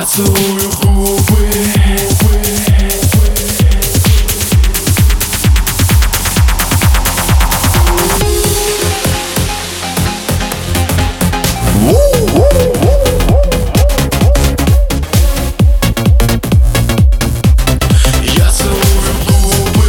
Я целую губы. Я целую губы.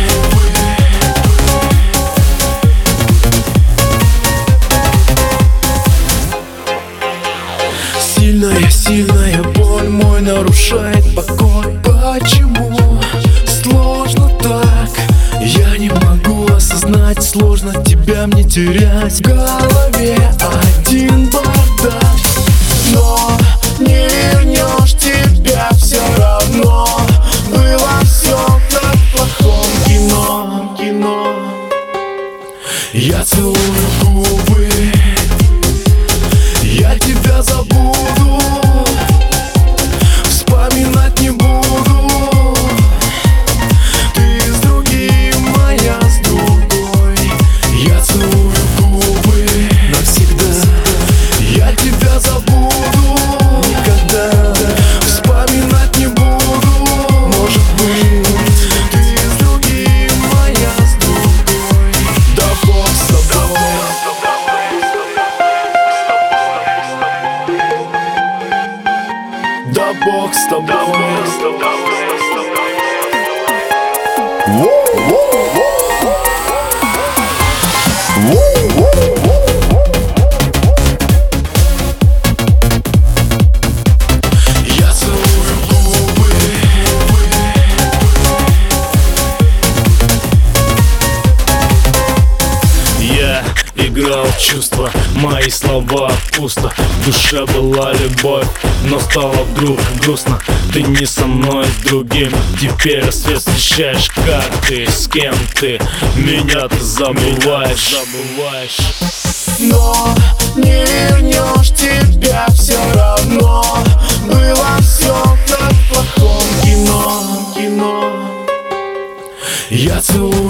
Сильная боль мой нарушает покой. Почему сложно так? Я не могу осознать, сложно тебя мне терять. В голове один бардак, но не вернешь тебя все равно. Было все как в плохом кино. Я целую губы. Я тебя забуду, вспоминать не буду. Ты с другим, а я с другой. Я целую губы навсегда. Я тебя забуду никогда. Вспоминать не буду. Может быть, ты с другим, а я с другой. Да Бог с тобой. Да Бог с тобой. Я целую губы. Я играл в чувства, мои слова пусто. В душе была любовь, но стало вдруг грустно. Ты не со мной, с другим. Теперь рассвет встречаешь, как ты, с кем ты. Меня ты забываешь. Но не вернешь тебя все равно. Было все как в плохом кино. Я целую